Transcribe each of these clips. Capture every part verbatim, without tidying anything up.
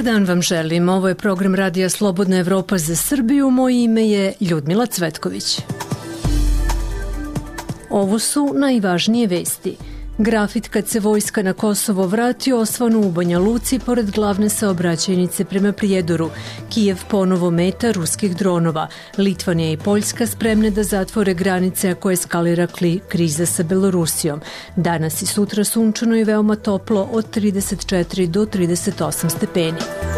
dan vam želim. Ovo je program Radija Slobodna Evropa za Srbiju. Moje ime je Ljudmila Cvetković. Ovo su najvažnije vesti. Grafit kad se vojska na Kosovo vrati osvanu u Banja Luci pored glavne saobraćajnice prema Prijedoru. Kijev ponovo meta ruskih dronova. Litvanija i Poljska spremne da zatvore granice ako eskalira kriza sa Belorusijom. Danas i sutra sunčano i veoma toplo od trideset četiri do trideset osam stepeni.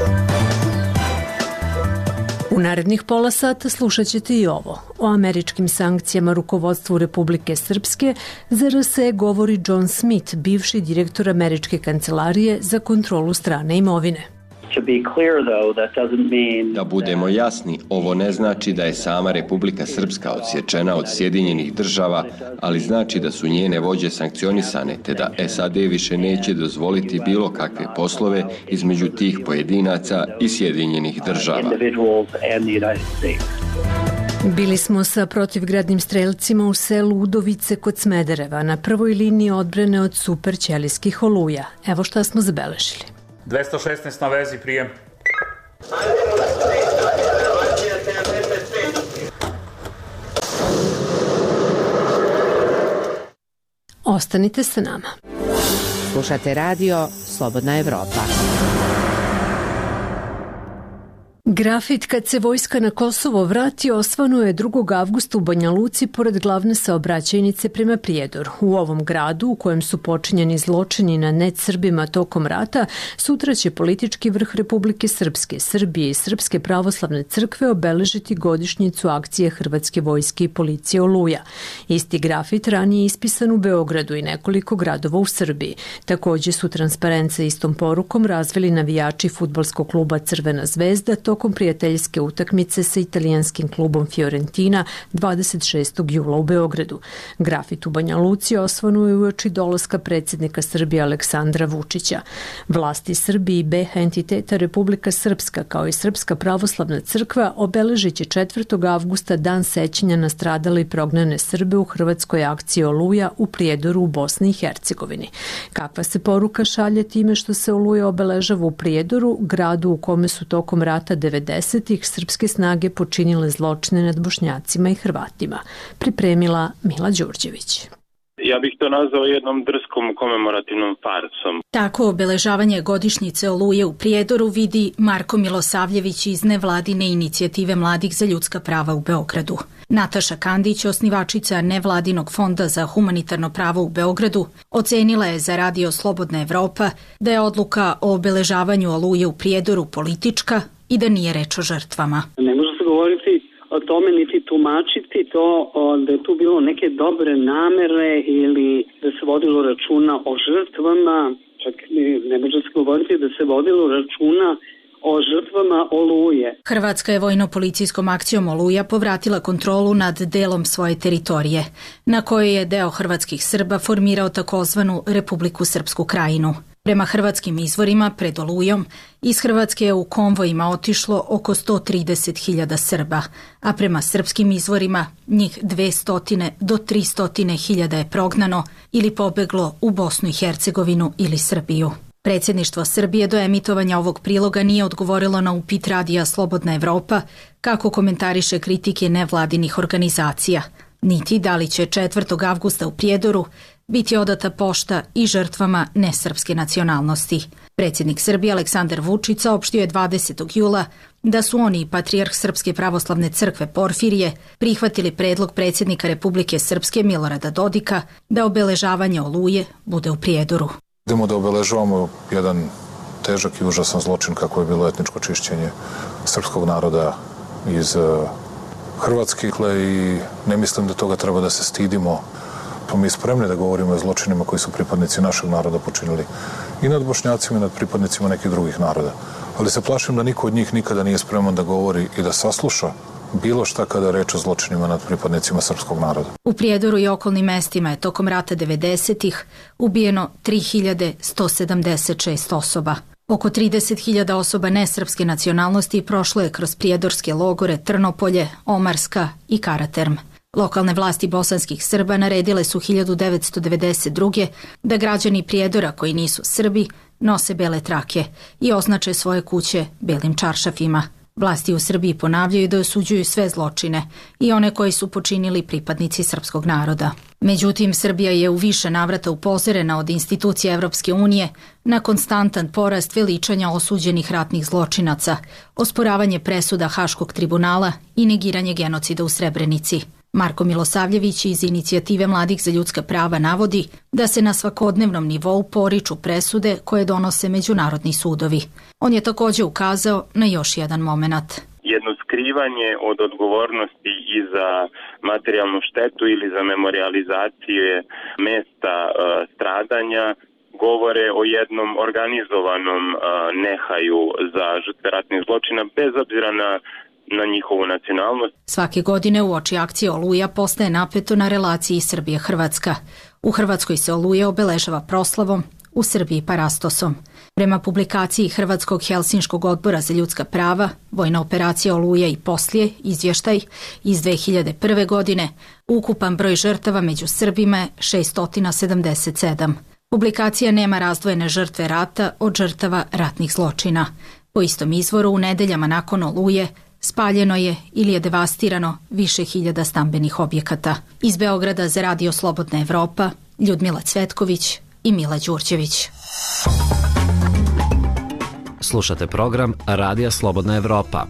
U narednih pola sata slušat ćete i ovo. O američkim sankcijama rukovodstvu Republike Srpske za R S E govori John Smith, bivši direktor američke kancelarije za kontrolu strane imovine. Da budemo jasni, ovo ne znači da je sama Republika Srpska odsječena od Sjedinjenih država, ali znači da su njene vođe sankcionisane, te da S A D više neće dozvoliti bilo kakve poslove između tih pojedinaca i Sjedinjenih država. Bili smo sa protivgradnim strelcima u selu Udovice kod Smedereva, na prvoj liniji odbrane od super ćelijskih oluja. Evo šta smo zabeležili. dvesta šesnaest na vezi, prijem. Ostanite sa nama. Slušate radio Slobodna Evropa. Grafit kad se vojska na Kosovo vrati osvanuo je drugog avgusta u Banja Luci pored glavne saobraćajnice prema Prijedoru. U ovom gradu, u kojem su počinjeni zločini nad Srbima tokom rata, sutra će politički vrh Republike Srpske, Srbije i Srpske pravoslavne crkve obeležiti godišnjicu akcije Hrvatske vojske i policije Oluja. Isti grafit ranije ispisan u Beogradu i nekoliko gradova u Srbiji. Također su transparent sa istom porukom razvili navijači fudbalskog kluba Crvena zvezda tokom prijateljske utakmice sa italijanskim klubom Fiorentina dvadeset šestog jula u Beogradu. Grafit u Banja Luci osvanu je uoči dolaska predsjednika Srbije Aleksandra Vučića. Vlasti Srbije i B H entiteta Republika Srpska kao i Srpska pravoslavna crkva obeležit će četvrtog avgusta dan sećanja na stradale i prognane Srbe u hrvatskoj akciji Oluja u Prijedoru u Bosni i Hercegovini. Kakva se poruka šalje time što se Oluja obeležava u Prijedoru, gradu u kome su tokom rata devedesetih srpske snage počinile zločine nad Bošnjacima i Hrvatima. Pripremila Mila Đurđević. Ja bih to nazvao jednom drskom komemorativnom farsom. Tako obeležavanje godišnjice Oluje u Prijedoru vidi Marko Milosavljević iz nevladine inicijative Mladih za ljudska prava u Beogradu. Nataša Kandić, osnivačica nevladinog fonda za humanitarno pravo u Beogradu, ocenila je za radio Slobodna Evropa da je odluka o obeležavanju Oluje u Prijedoru politička i da nije reč o žrtvama. Ne može se govoriti o tome niti tumačiti to da je tu bilo neke dobre namere ili da se vodilo računa o žrtvama, čak ne može se govoriti da se vodilo računa o žrtvama Oluje. Hrvatska je vojno-policijskom akcijom Oluja povratila kontrolu nad delom svoje teritorije, na kojoj je deo hrvatskih Srba formirao takozvanu Republiku Srpsku krajinu. Prema hrvatskim izvorima, pred Olujom, iz Hrvatske je u konvojima otišlo oko sto trideset hiljada Srba, a prema srpskim izvorima njih dvesta do trista hiljada je prognano ili pobeglo u Bosnu i Hercegovinu ili Srbiju. Predsjedništvo Srbije do emitovanja ovog priloga nije odgovorilo na upit radija Slobodna Evropa kako komentariše kritike nevladinih organizacija, niti da li će četvrtog avgusta u Prijedoru biti odata pošta i žrtvama nesrpske nacionalnosti. Predsjednik Srbije Aleksandar Vučić saopštio je dvadesetog jula da su oni i patrijarh Srpske pravoslavne crkve Porfirije prihvatili predlog predsjednika Republike Srpske Milorada Dodika da obeležavanje Oluje bude u Prijedoru. Idemo da obeležavamo jedan težak i užasan zločin kako je bilo etničko čišćenje srpskog naroda iz Hrvatske i ne mislim da toga treba da se stidimo. Pa mi spremni da govorimo o zločinima koji su pripadnici našeg naroda počinili i nad Bošnjacima i nad pripadnicima nekih drugih naroda. Ali se plašim da niko od njih nikada nije spreman da govori i da sasluša bilo šta kada je reč o zločinima nad pripadnicima srpskog naroda. U Prijedoru i okolnim mestima je tokom rata devedesetih ubijeno tri hiljade sto sedamdeset šest osoba. Oko trideset hiljada osoba nesrpske nacionalnosti prošlo je kroz prijedorske logore Trnopolje, Omarska i Karaterm. Lokalne vlasti bosanskih Srba naredile su hiljadu devetsto devedeset druge da građani Prijedora koji nisu Srbi nose bele trake i označe svoje kuće belim čaršafima. Vlasti u Srbiji ponavljaju da osuđuju sve zločine i one koji su počinili pripadnici srpskog naroda. Međutim, Srbija je u više navrata upozorena od institucija Evropske unije na konstantan porast veličanja osuđenih ratnih zločinaca, osporavanje presuda Haškog tribunala i negiranje genocida u Srebrenici. Marko Milosavljević iz Inicijative mladih za ljudska prava navodi da se na svakodnevnom nivou poriču presude koje donose međunarodni sudovi. On je također ukazao na još jedan momenat. Jedno skrivanje od odgovornosti i za materijalnu štetu ili za memorializaciju mesta e, stradanja govore o jednom organizovanom e, nehaju za žrtve ratnih zločina bez obzira na na njihovu nacionalnost. Svake godine uoči akcije Oluja postaje napeto na relaciji Srbija-Hrvatska. U Hrvatskoj se Oluja obeležava proslavom, u Srbiji parastosom. Prema publikaciji Hrvatskog Helsinškog odbora za ljudska prava, vojna operacija Oluja i poslije, izvještaj iz dve hiljade prve. godine, ukupan broj žrtava među Srbima je šesto sedamdeset sedam. Publikacija nema razdvojene žrtve rata od žrtava ratnih zločina. Po istom izvoru, u nedeljama nakon Oluje spaljeno je ili je devastirano više hiljada stambenih objekata. Iz Beograda za Radio Slobodna Evropa, Ljudmila Cvetković i Mila Đurđević. Slušate program Radija Slobodna Evropa.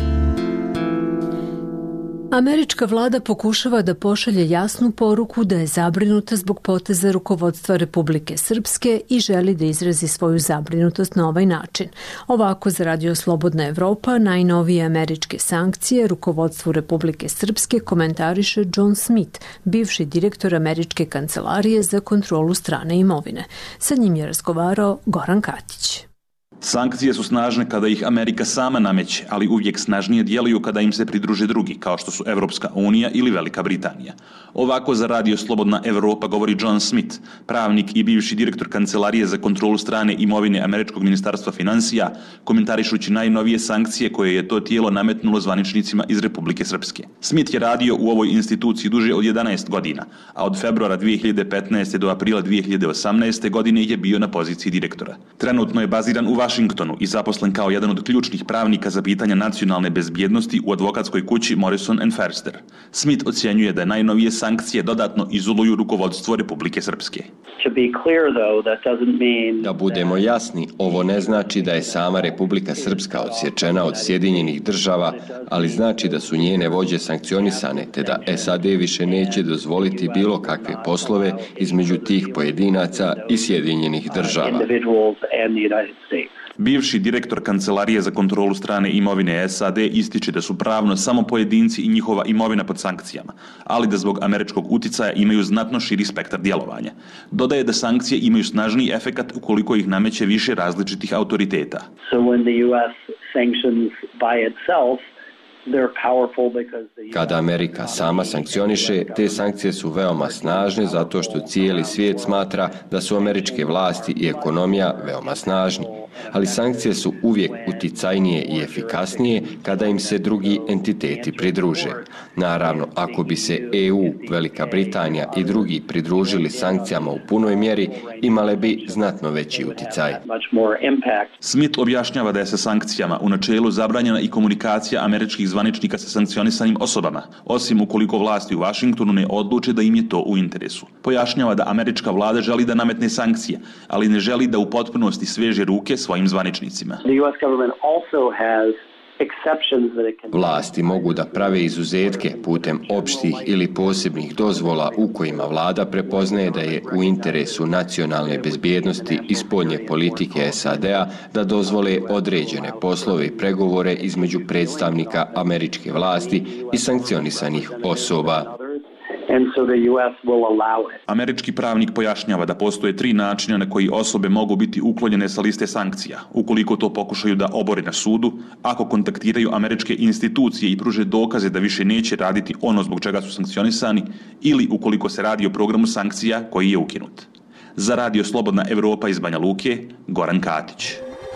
Američka vlada pokušava da pošalje jasnu poruku da je zabrinuta zbog poteza rukovodstva Republike Srpske i želi da izrazi svoju zabrinutost na ovaj način. Ovako za Radio Slobodna Evropa najnovije američke sankcije rukovodstvu Republike Srpske komentariše John Smith, bivši direktor Američke kancelarije za kontrolu strane imovine. Sa njim je razgovarao Goran Katić. Sankcije su snažne kada ih Amerika sama nameće, ali uvijek snažnije djeluju kada im se pridruže drugi, kao što su Evropska unija ili Velika Britanija. Ovako za Radio Slobodna Evropa govori John Smith, pravnik i bivši direktor Kancelarije za kontrolu strane imovine Američkog ministarstva financija, komentarišući najnovije sankcije koje je to tijelo nametnulo zvaničnicima iz Republike Srpske. Smith je radio u ovoj instituciji duže od jedanaest godina, a od februara dve hiljade petnaeste. do aprila dve hiljade osamnaeste. godine je bio na poziciji direktora. Trenutno je baziran u Washingtonu i zaposlen kao jedan od ključnih pravnika za pitanja nacionalne bezbjednosti u advokatskoj kući Morrison and Foerster. Smith ocjenjuje da najnovije sankcije dodatno izoluju rukovodstvo Republike Srpske. Da budemo jasni, ovo ne znači da je sama Republika Srpska odsječena od Sjedinjenih država, ali znači da su njene vođe sankcionisane, te da S A D više neće dozvoliti bilo kakve poslove između tih pojedinaca i Sjedinjenih država. Bivši direktor Kancelarije za kontrolu strane imovine S A D ističe da su pravno samo pojedinci i njihova imovina pod sankcijama, ali da zbog američkog uticaja imaju znatno širi spektar djelovanja. Dodaje da sankcije imaju snažniji efekat ukoliko ih nameće više različitih autoriteta. So when the U S sanctions by itself, Kada Amerika sama sankcioniše, te sankcije su veoma snažne zato što cijeli svijet smatra da su američke vlasti i ekonomija veoma snažni. Ali sankcije su uvijek uticajnije i efikasnije kada im se drugi entiteti pridruže. Naravno, ako bi se E U, Velika Britanija i drugi pridružili sankcijama u punoj mjeri, imale bi znatno veći uticaj. Smith objašnjava da je sa sankcijama u načelu zabranjena i komunikacija američkih zvaničnika sa sankcionisanim osobama, osim ukoliko vlasti u Washingtonu ne odluče da im je to u interesu. Pojašnjava da američka vlada želi da nametne sankcije, ali ne želi da u potpunosti sveže ruke svojim zvaničnicima. Vlasti mogu da prave izuzetke putem opštih ili posebnih dozvola u kojima vlada prepoznaje da je u interesu nacionalne bezbjednosti i spoljne politike S A D-a da dozvole određene poslove i pregovore između predstavnika američke vlasti i sankcionisanih osoba. Američki pravnik pojašnjava da postoje tri načina na koji osobe mogu biti uklonjene sa liste sankcija, ukoliko to pokušaju da obore na sudu, ako kontaktiraju američke institucije i pruže dokaze da više neće raditi ono zbog čega su sankcionisani, ili ukoliko se radi o programu sankcija koji je ukinut. Za Radio Slobodna Evropa iz Banja Luke, Goran Katić.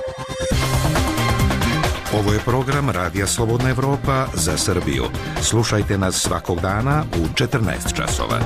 Ovo je program Radija Slobodna Evropa za Srbiju. Slušajte nas svakog dana u četrnaest časova.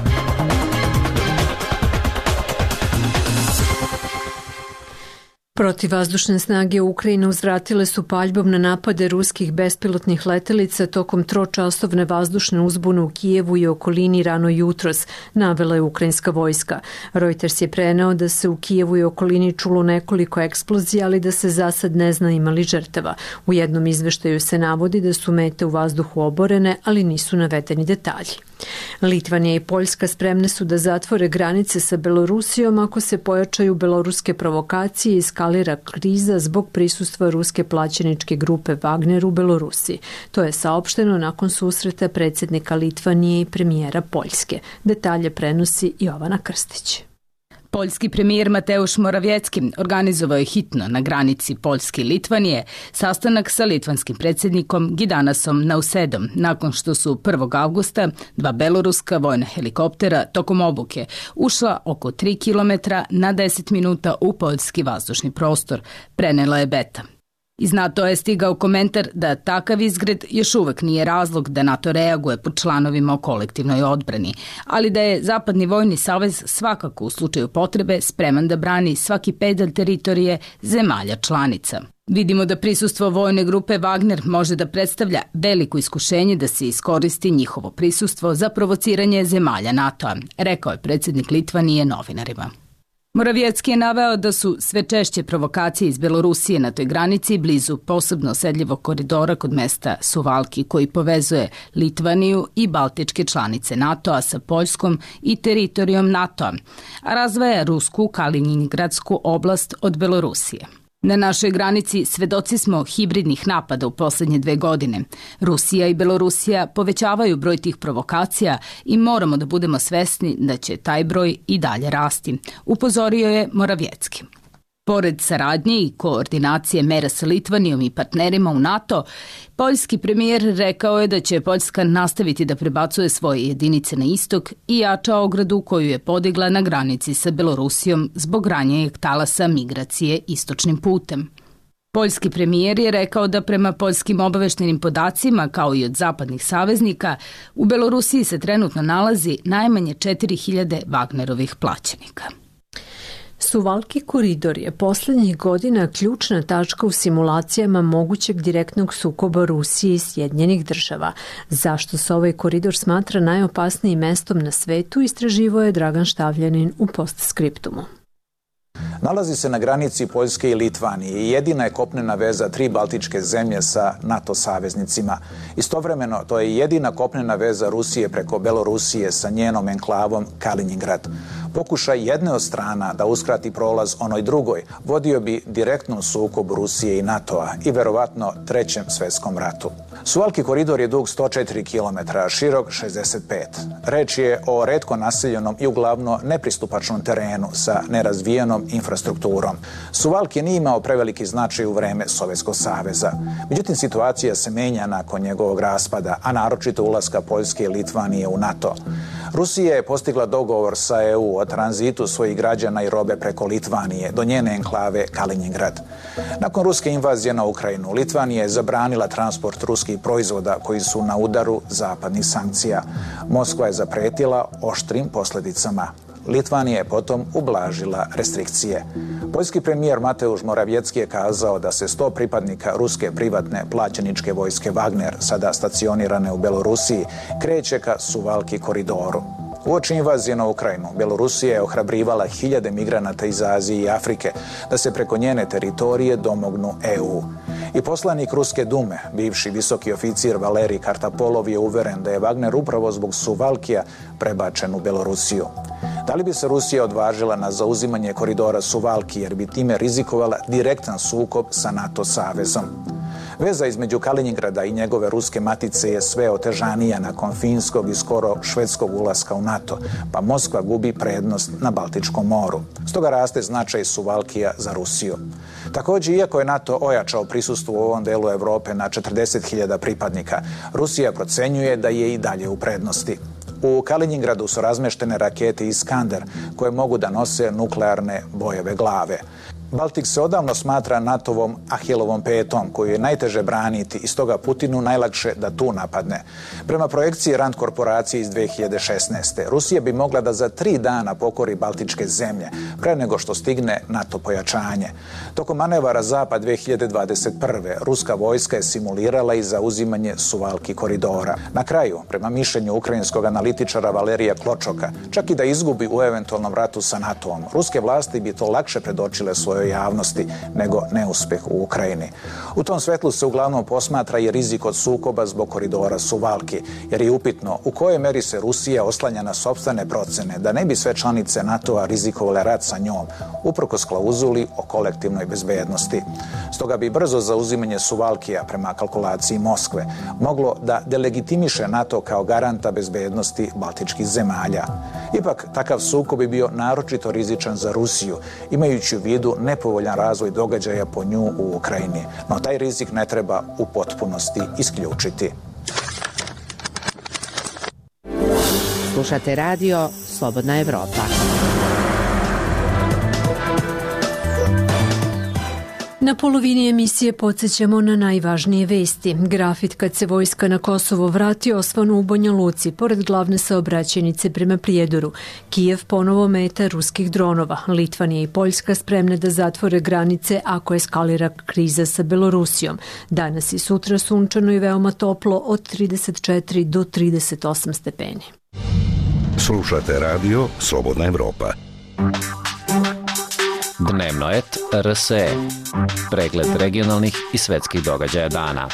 Protivvazdušne snage Ukrajine uzvratile su paljbom na napade ruskih bespilotnih letelica tokom tročasovne vazdušne uzbune u Kijevu i okolini rano jutros, navela je ukrajinska vojska. Reuters je preneo da se u Kijevu i okolini čulo nekoliko eksplozija, ali da se za sad ne zna ima li žrtava. U jednom izveštaju se navodi da su mete u vazduhu oborene, ali nisu navedeni detalji. Litvanija i Poljska spremne su da zatvore granice sa Belorusijom ako se pojačaju beloruske provokacije i eskalira kriza zbog prisustva ruske plaćeničke grupe Wagner u Belorusiji. To je saopšteno nakon susreta predsjednika Litvanije i premijera Poljske. Detalje prenosi Jovana Krstić. Poljski premijer Mateusz Morawiecki organizovao je hitno na granici Poljske i Litvanije sastanak sa litvanskim predsjednikom Gitanasom Nausedom nakon što su prvog avgusta dva beloruska vojna helikoptera tokom obuke ušla oko tri kilometra na deset minuta u poljski vazdušni prostor, prenela je Beta. Iz NATO je stigao komentar da takav izgred još uvek nije razlog da NATO reaguje po članovima o kolektivnoj odbrani, ali da je Zapadni vojni savez svakako u slučaju potrebe spreman da brani svaki pedalj teritorije zemalja članica. Vidimo da prisustvo vojne grupe Wagner može da predstavlja veliko iskušenje da se iskoristi njihovo prisustvo za provociranje zemalja NATO-a, rekao je predsjednik Litvanije novinarima. Morawiecki je naveo da su sve češće provokacije iz Belorusije na toj granici blizu posebno osedljivog koridora kod mesta Suvalki koji povezuje Litvaniju i baltičke članice NATO-a sa Poljskom i teritorijom NATO-a, a razvaja rusku Kaliningradsku oblast od Belorusije. Na našoj granici svedoci smo hibridnih napada u posljednje dve godine. Rusija i Belorusija povećavaju broj tih provokacija i moramo da budemo svesni da će taj broj i dalje rasti, upozorio je Morawiecki. Pored saradnje i koordinacije mera sa Litvanijom i partnerima u NATO, poljski premijer rekao je da će Poljska nastaviti da prebacuje svoje jedinice na istok i jača ogradu koju je podigla na granici sa Belorusijom zbog ranjeg talasa migracije istočnim putem. Poljski premijer je rekao da prema poljskim obaveštenim podacima, kao i od zapadnih saveznika, u Belorusiji se trenutno nalazi najmanje četiri hiljade Wagnerovih plaćenika. Suvalki koridor je posljednjih godina ključna tačka u simulacijama mogućeg direktnog sukoba Rusije i Sjedinjenih država. Zašto se ovaj koridor smatra najopasnijim mestom na svetu, istraživao je Dragan Štavljanin u postskriptumu. Nalazi se na granici Poljske i Litvanije i jedina je kopnena veza tri baltičke zemlje sa NATO saveznicima. Istovremeno, to je jedina kopnena veza Rusije preko Belorusije sa njenom enklavom Kaliningrad. Pokušaj jedne od strana da uskrati prolaz onoj drugoj vodio bi direktnom sukobu Rusije i NATO-a i verovatno trećem svetskom ratu. Suvalki koridor je dug sto četiri kilometra, širok šezdeset pet. Reč je o retko naseljenom i uglavno nepristupačnom terenu sa nerazvijenom infrastrukturom. Suvalki nije imao preveliki značaj u vreme Sovjetskog saveza. Međutim, situacija se menja nakon njegovog raspada, a naročito ulaska Poljske i Litvanije u NATO. Rusija je postigla dogovor sa E U o tranzitu svojih građana i robe preko Litvanije do njene enklave Kaliningrad. Nakon ruske invazije na Ukrajinu, Litvanija je zabranila transport ruskih proizvoda koji su na udaru zapadnih sankcija. Moskva je zapretila oštrim posljedicama. Litvanija je potom ublažila restrikcije. Poljski premijer Mateusz Morawiecki je kazao da se sto pripadnika ruske privatne plaćeničke vojske Wagner, sada stacionirane u Belorusiji, kreće ka Suvalki koridoru. Uoči invazije na Ukrajinu, Belorusija je ohrabrivala hiljade migranata iz Azije i Afrike da se preko njene teritorije domognu E U. I poslanik Ruske dume, bivši visoki oficir Valerij Kartapolov, je uveren da je Wagner upravo zbog Suvalkija prebačen u Belorusiju. Da li bi se Rusija odvažila na zauzimanje koridora Suvalki jer bi time rizikovala direktan sukob sa NATO savezom? Veza između Kaliningrada i njegove ruske matice je sve otežanija nakon finskog i skoro švedskog ulaska u NATO, pa Moskva gubi prednost na Baltičkom moru. Stoga raste značaj Suvalkija za Rusiju. Također, iako je NATO ojačao prisustvo u ovom delu Evrope na četrdeset hiljada pripadnika, Rusija procenjuje da je i dalje u prednosti. U Kaliningradu su razmeštene rakete Iskander koje mogu da nose nuklearne bojeve glave. Baltik se odavno smatra NATO-vom Ahilovom petom, koju je najteže braniti i stoga Putinu najlakše da tu napadne. Prema projekciji Rand korporacije iz dve hiljade šesnaeste. Rusija bi mogla da za tri dana pokori baltičke zemlje, pre nego što stigne NATO pojačanje. Tokom manevara Zapad dve hiljade dvadeset prve. ruska vojska je simulirala i zauzimanje Suvalki koridora. Na kraju, prema mišljenju ukrajinskog analitičara Valerija Kločoka, čak i da izgubi u eventualnom ratu sa NATO-om, ruske vlasti bi to lakše predočile svojoj javnosti nego neuspeh u Ukrajini. U tom svetlu se uglavnom posmatra i rizik od sukoba zbog koridora Suvalki, jer je upitno u kojoj meri se Rusija oslanja na sopstvene procene da ne bi sve članice NATO-a rizikovale rat sa njom, uprkos klauzuli o kolektivnoj bezbednosti. Stoga bi brzo zauzimanje Suvalkija, prema kalkulaciji Moskve, moglo da delegitimiše NATO kao garanta bezbednosti baltičkih zemalja. Ipak, takav sukob bi bio naročito rizičan za Rusiju, imajući u vidu nepovoljan razvoj događaja po nju u Ukrajini. No taj rizik ne treba u potpunosti isključiti. Slušate radio Slobodna Evropa. Na polovini emisije podsjećamo na najvažnije vesti. Grafit kad se vojska na Kosovo vrati osvanu u Banja Luci, pored glavne saobraćajnice prema Prijedoru. Kijev ponovo meta ruskih dronova. Litvanija i Poljska spremne da zatvore granice ako eskalira kriza sa Belorusijom. Danas i sutra sunčano i veoma toplo od trideset četiri do trideset osam stepeni. Slušate radio Slobodna Evropa. Dnevno et R S E. Pregled regionalnih i svetskih događaja dana.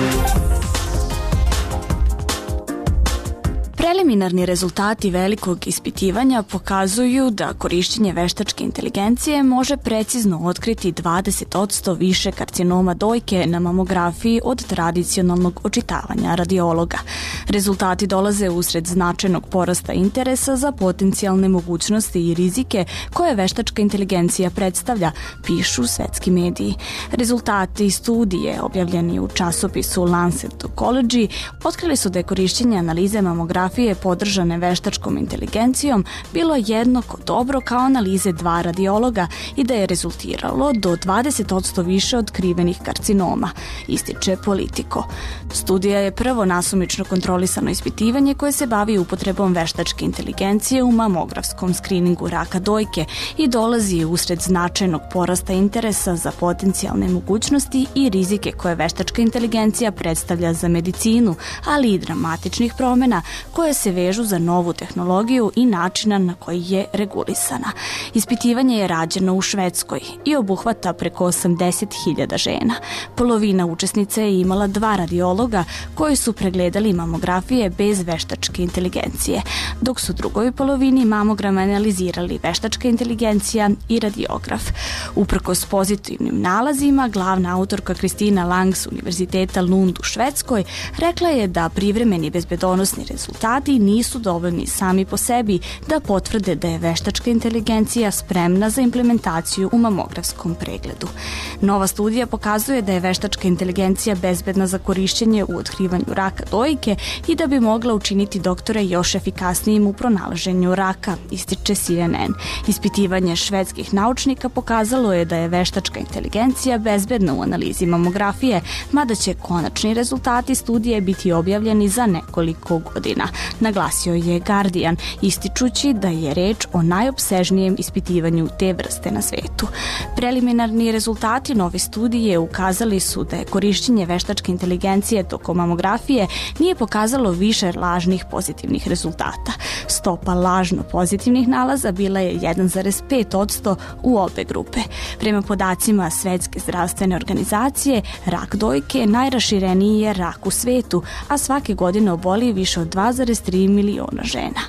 Preliminarni rezultati velikog ispitivanja pokazuju da korišćenje veštačke inteligencije može precizno otkriti dvadeset posto više karcinoma dojke na mamografiji od tradicionalnog očitavanja radiologa. Rezultati dolaze usred značajnog porasta interesa za potencijalne mogućnosti i rizike koje veštačka inteligencija predstavlja, pišu svetski mediji. Rezultati studije objavljeni u časopisu Lancet Oncology otkrili su da je korišćenje analize mamografije podržane veštačkom inteligencijom bilo jednako dobro kao analize dva radiologa i da je rezultiralo do dvadeset posto više otkrivenih karcinoma, ističe Politico. Studija je prvo nasumično kontrolisano ispitivanje koje se bavi upotrebom veštačke inteligencije u mamografskom skriningu raka dojke i dolazi usred značajnog porasta interesa za potencijalne mogućnosti i rizike koje veštačka inteligencija predstavlja za medicinu, ali i dramatičnih promjena koje se vežu za novu tehnologiju i načina na koji je regulisana. Ispitivanje je rađeno u Švedskoj i obuhvata preko osamdeset hiljada žena. Polovina učesnica je imala dva radiologa koji su pregledali mamografije bez veštačke inteligencije, dok su drugoj polovini mamogram analizirali veštačka inteligencija i radiograf. Uprkos pozitivnim nalazima, glavna autorka Kristina Lang s Univerziteta Lund u Švedskoj rekla je da privremeni bezbedonosni rezultati nisu dovoljni sami po sebi da potvrde da je veštačka inteligencija spremna za implementaciju u mamografskom pregledu. Nova studija pokazuje da je veštačka inteligencija bezbedna za korišćenje u otkrivanju raka dojke i da bi mogla učiniti doktore još efikasnijim u pronalaženju raka, ističe C N N. Ispitivanje švedskih naučnika pokazalo je da je veštačka inteligencija bezbedna u analizi mamografije, mada će konačni rezultati studije biti objavljeni za nekoliko godina, naglasio je Guardian, ističući da je reč o najopsežnijem ispitivanju te vrste na svetu. Preliminarni rezultati nove studije ukazali su da je korišćenje veštačke inteligencije tokom mamografije nije pokazalo više lažnih pozitivnih rezultata. Stopa lažno pozitivnih nalaza bila je jedan zarez pet posto u obe grupe. Prema podacima Svetske zdravstvene organizacije, rak dojke najrašireniji je rak u svetu, a svake godine oboli više od dva zarez tri miliona žena.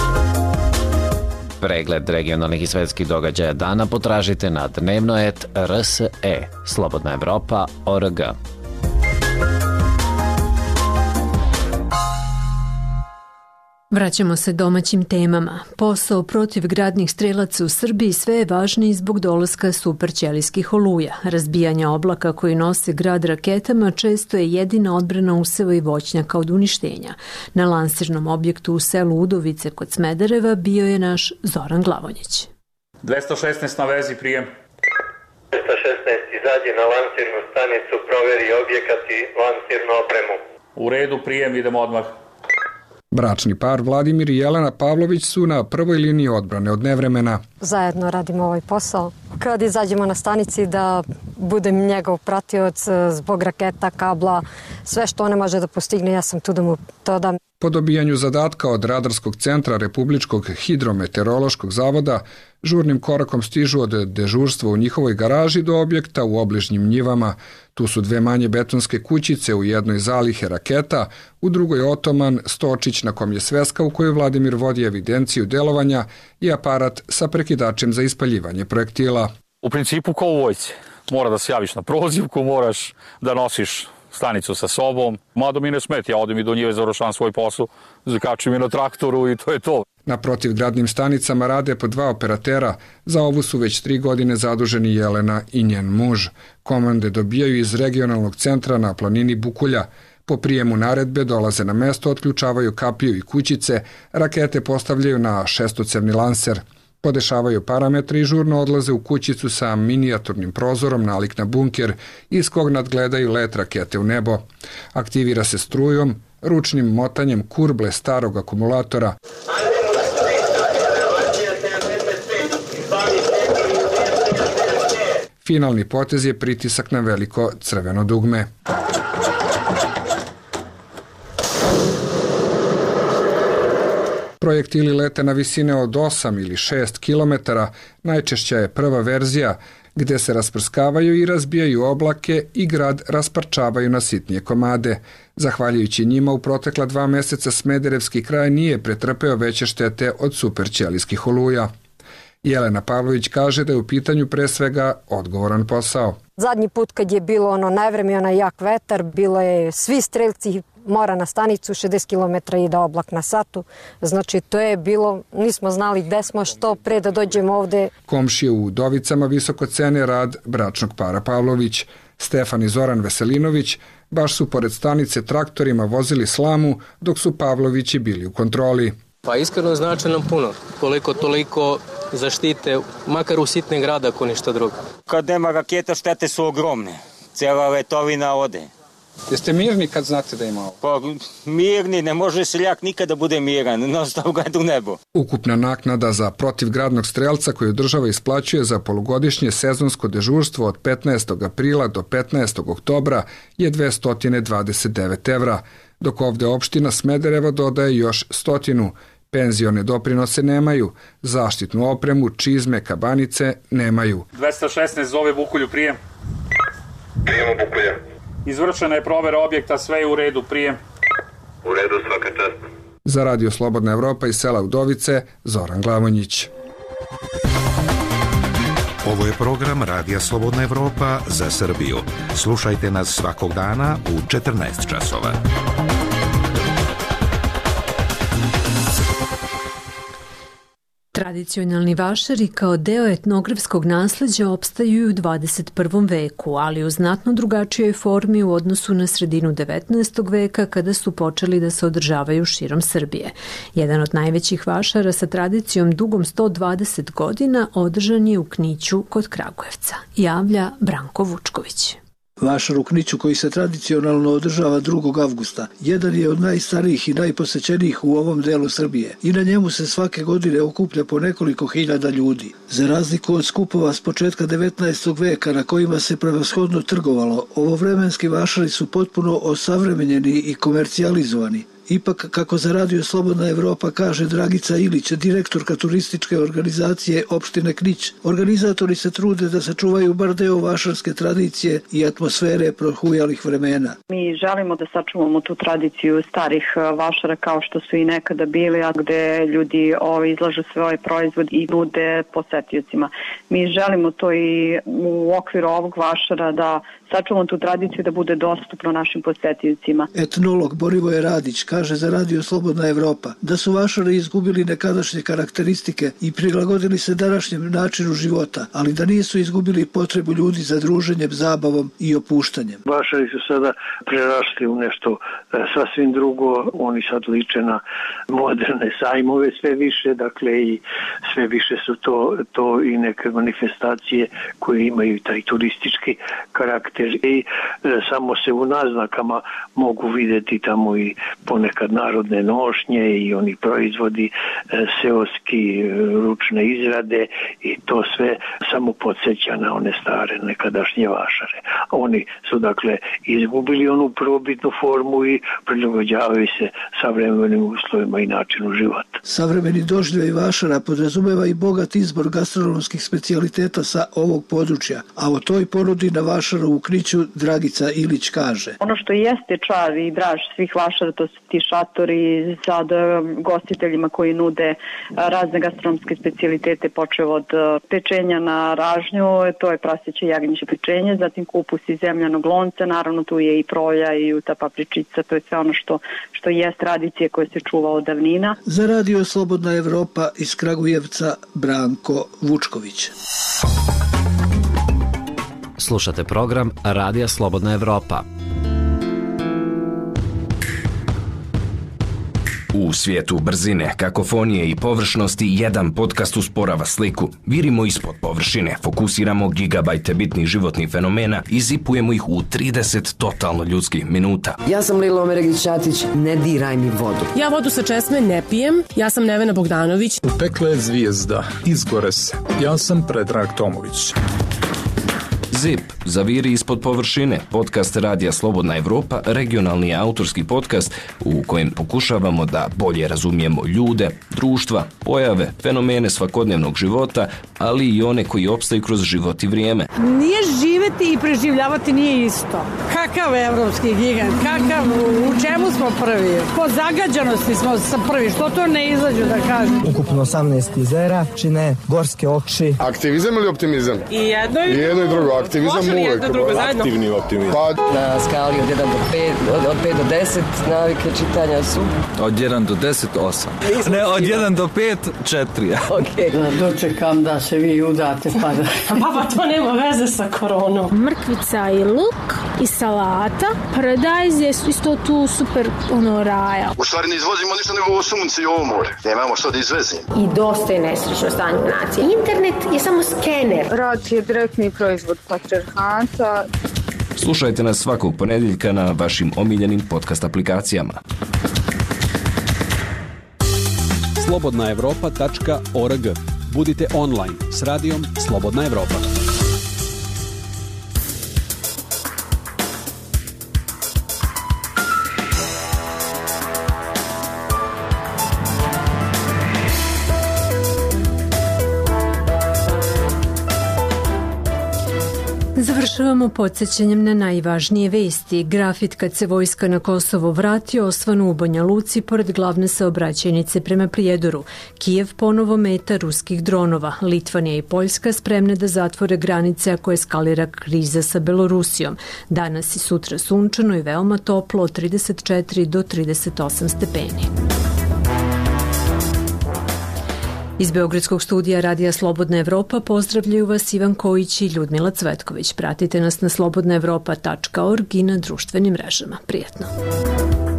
Pregled regionalnih i svetskih događaja dana potražite na dnevno et R S E, Slobodna Evropa, O R G. Vraćamo se domaćim temama. Posao protiv gradnih strelaca u Srbiji sve je važniji zbog dolaska superćelijskih oluja. Razbijanja oblaka koji nose grad raketama često je jedina odbrana useva i voćnjaka od uništenja. Na lansirnom objektu u selu Udovice kod Smedereva bio je naš Zoran Glavonjić. dvesta šesnaest na vezi, prijem. dvesta šesnaest izađe na lansirnu stanicu, proveri objekat i lansirnu opremu. U redu, prijem, idemo odmah. Bračni par Vladimir i Jelena Pavlović su na prvoj liniji odbrane od nevremena. Zajedno radimo ovaj posao. Kad izađemo na stanici da budem njegov pratioc zbog raketa, kabla, sve što on ne može da postigne, ja sam tu da mu to dam. Po dobijanju zadatka od Radarskog centra Republičkog hidrometeorološkog zavoda, žurnim korakom stižu od dežurstva u njihovoj garaži do objekta u obližnjim njivama. Tu su dve manje betonske kućice, u jednoj zalihe raketa, u drugoj otoman, stočić na kom je sveska u kojoj Vladimir vodi evidenciju delovanja i aparat sa prekidačem za ispaljivanje projektila. U principu kao u vojci. Mora da se javiš na prozivku, moraš da nosiš stanicu sa sobom. Mada mi ne smeti, ja odem i do njive, završavam svoj posao, zakačim je na traktoru i to je to. Na protivgradnim stanicama rade po dva operatera, za ovu su već tri godine zaduženi Jelena i njen muž. Komande dobijaju iz regionalnog centra na planini Bukulja. Po prijemu naredbe dolaze na mesto, otključavaju kapiju i kućice, rakete postavljaju na šestocevni lanser. Podešavaju parametre i žurno odlaze u kućicu sa minijaturnim prozorom nalik na bunker, iz kog nadgledaju let rakete u nebo. Aktivira se strujom, ručnim motanjem kurble starog akumulatora. Finalni potez je pritisak na veliko crveno dugme. Projektili lete na visine od osam ili šest kilometara, najčešća je prva verzija, gde se rasprskavaju i razbijaju oblake i grad rasparčavaju na sitnije komade. Zahvaljujući njima, u protekla dva meseca Smederevski kraj nije pretrpeo veće štete od superćelijskih oluja. Jelena Pavlović kaže da je u pitanju pre svega odgovoran posao. Zadnji put kad je bilo ono nevreme, onaj jak vetar, bilo je svi strelci mora na stanicu, šezdeset kilometara ide oblak na satu. Znači to je bilo, nismo znali gde smo, što pre da dođemo ovde. Komšije u Udovicama visoko cene rad bračnog para Pavlović. Stefan i Zoran Veselinović baš su pored stanice traktorima vozili slamu dok su Pavlovići bili u kontroli. Pa iskreno znači nam puno, koliko toliko zaštite, makar u sitne grada ako ništa drugo. Kad nema raketa štete su ogromne, cijela letovina ode. Jeste mirni kad znate da ima ovo? Pa mirni, ne može seljak nikada bude miran, non stop gleda u nebo. Ukupna naknada za protivgradnog strelca koju država isplaćuje za polugodišnje sezonsko dežurstvo od petnaestog aprila do petnaestog oktobra je dvesta dvadeset devet evra, dok ovde opština Smedereva dodaje još stotinu. Penzione doprinose nemaju, zaštitnu opremu, čizme, kabanice nemaju. dvesta šesnaest zove Bukulju, prijem. Prijemo Bukulja. Izvršena je provera objekta, sve je u redu, prijem. U redu, svaka čast. Za Radio Slobodna Evropa iz sela Udovice, Zoran Glavonjić. Ovo je program Radija Slobodna Evropa za Srbiju. Slušajte nas svakog dana u četrnaest časova. Tradicionalni vašari kao deo etnografskog nasleđa opstaju u dvadeset prvom veku, ali u znatno drugačijoj formi u odnosu na sredinu devetnaestog veka kada su počeli da se održavaju širom Srbije. Jedan od najvećih vašara sa tradicijom dugom sto dvadeset godina održan je u Kniću kod Kragujevca, javlja Branko Vučković. Vašar u Kniću koji se tradicionalno održava drugog avgusta, jedan je od najstarijih i najposećenijih u ovom delu Srbije i na njemu se svake godine okuplja po nekoliko hiljada ljudi. Za razliku od skupova s početka devetnaestog veka na kojima se prevashodno trgovalo, ovovremenski vašari su potpuno osavremenjeni i komercijalizovani. Ipak, kako za Radio Slobodna Evropa kaže Dragica Ilić, direktorka turističke organizacije opštine Knić, organizatori se trude da sačuvaju bar deo vašarske tradicije i atmosfere prohujalih vremena. Mi želimo da sačuvamo tu tradiciju starih vašara kao što su i nekada bili, a gde ljudi ovaj, izlažu svoj proizvod i nude posetiocima. Mi želimo to i u okviru ovog vašara da sačuvamo tu tradiciju da bude dostupno našim posetiocima. Etnolog Borivoje Radić kaže za Radio Slobodna Evropa da su vašari izgubili nekadašnje karakteristike i prilagodili se današnjem načinu života, ali da nisu izgubili potrebu ljudi za druženjem, zabavom i opuštanjem. Vašari su sada prerasli u nešto sasvim drugo, oni sad liče na moderne sajmove sve više, dakle i sve više su to, to i neke manifestacije koje imaju taj turistički karakter i e, samo se u naznakama mogu vidjeti tamo i ponekad narodne nošnje i oni proizvodi e, seoski e, ručne izrade i to sve samo podsjeća na one stare nekadašnje vašare. Oni su dakle izgubili onu prvobitnu formu i prilagođavaju se savremenim uslovima i načinu života. Savremeni doživljaj vašara podrazumeva i bogat izbor gastronomskih specijaliteta sa ovog područja, a o toj ponudi na Vašarovu kriću Dragica Ilić kaže. Ono što jeste čar i draž svih Vašara, to su ti šatori sa gostiteljima koji nude razne gastronomske specijalitete, počev od pečenja na ražnju, to je praseće jagnjeće pečenje, zatim kupus iz zemljanog lonca, naravno tu je i prolja i juta papričica, to je sve ono što, što je tradicija koja se čuva od davnina. Za Radio Slobodna Evropa iz Kragujevca Branko Vučković. Slušate program Radija Slobodna Evropa. U svijetu brzine, kakofonije i površnosti jedan podcast usporava sliku. Virimo ispod površine, fokusiramo gigabajte bitnih životnih fenomena i zipujemo ih u trideset totalno ljudskih minuta. Ja sam Lila Omeregić-Ćatić, ne diraj mi vodu. Ja vodu sa česme ne pijem, ja sam Nevena Bogdanović. Upekla je zvijezda, izgore se. Ja sam Predrag Tomović. Zip, zaviri ispod površine, podcast Radija Slobodna Evropa, regionalni autorski podcast u kojem pokušavamo da bolje razumijemo ljude, društva, pojave, fenomene svakodnevnog života, ali i one koji opstaju kroz život i vrijeme. Nije živeti i preživljavati nije isto. Kakav evropski gigant, kakav, u čemu smo prvi? Po zagađanosti smo prvi, što to ne izađu da kažem? Ukupno osamnaest jezera, čine gorske oči. Aktivizam ili optimizam? I jedno i, I jedno i drugo. Aktivizam uvek. Aktivni optimizam. Pa... Na skali od jedan do pet, od, od pet do deset navike čitanja su... Od jedan do deset, osam. Ne, od jedan do pet, četiri. Okej. Okay. Dočekam da se vi udate pa da... Baba, to nema veze sa koronom. Mrkvica i luk i salata. Paradajz je isto tu super ono raja. U stvari ne izvozimo ništa nego ovo sunce i ovo more. Nemamo što da izvezimo. I dosta je nesrećno stanje u naciji. Internet je samo skener. Rad je direktni proizvod patrijarhata. Slušajte nas svakog ponedjeljka na vašim omiljenim podcast aplikacijama. slobodna evropa tačka org. Budite online s radijom Slobodna Evropa. Završavamo podsjećanjem na najvažnije vesti. Grafit kad se vojska na Kosovo vrati osvanu u Banja Luci pored glavne saobraćajnice prema Prijedoru. Kijev ponovo meta ruskih dronova. Litvanija i Poljska spremne da zatvore granice ako eskalira kriza sa Belorusijom. Danas i sutra sunčano i veoma toplo od trideset četiri do trideset osam stepeni. Iz Beogradskog studija Radija Slobodna Evropa pozdravljaju vas Ivan Kojić i Ljudmila Cvetković. Pratite nas na slobodna evropa tačka org i na društvenim mrežama. Prijetno!